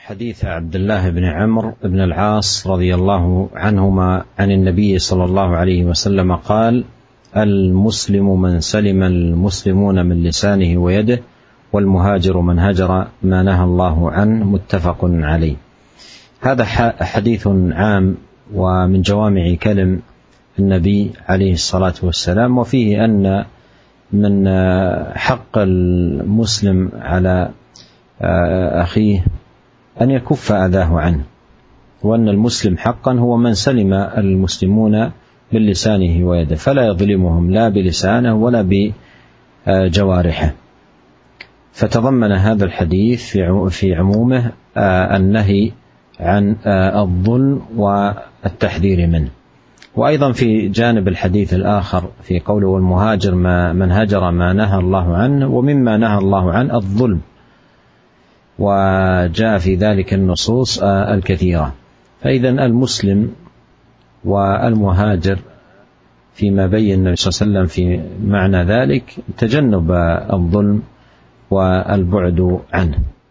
حديث عبد الله بن عمرو بن العاص رضي الله عنهما عن النبي صلى الله عليه وسلم قال: المسلم من سلم المسلمون من لسانه ويده، والمهاجر من هجر ما نهى الله عنه. متفق عليه. هذا حديث عام ومن جوامع كلم النبي عليه الصلاة والسلام، وفيه أن من حق المسلم على أخيه أن يكف أذاه عنه، وأن المسلم حقا هو من سلم المسلمون من لسانه ويده، فلا يظلمهم لا بلسانه ولا بجوارحه. فتضمن هذا الحديث في عمومه النهي عن الظلم والتحذير منه. وأيضا في جانب الحديث الآخر في قوله: والمهاجر من هجر ما نهى الله عنه، ومما نهى الله عنه الظلم، وجاء في ذلك النصوص الكثيرة. فإذا المسلم والمهاجر فيما بين النبي صلى الله عليه وسلم في معنى ذلك تجنب الظلم والبعد عنه.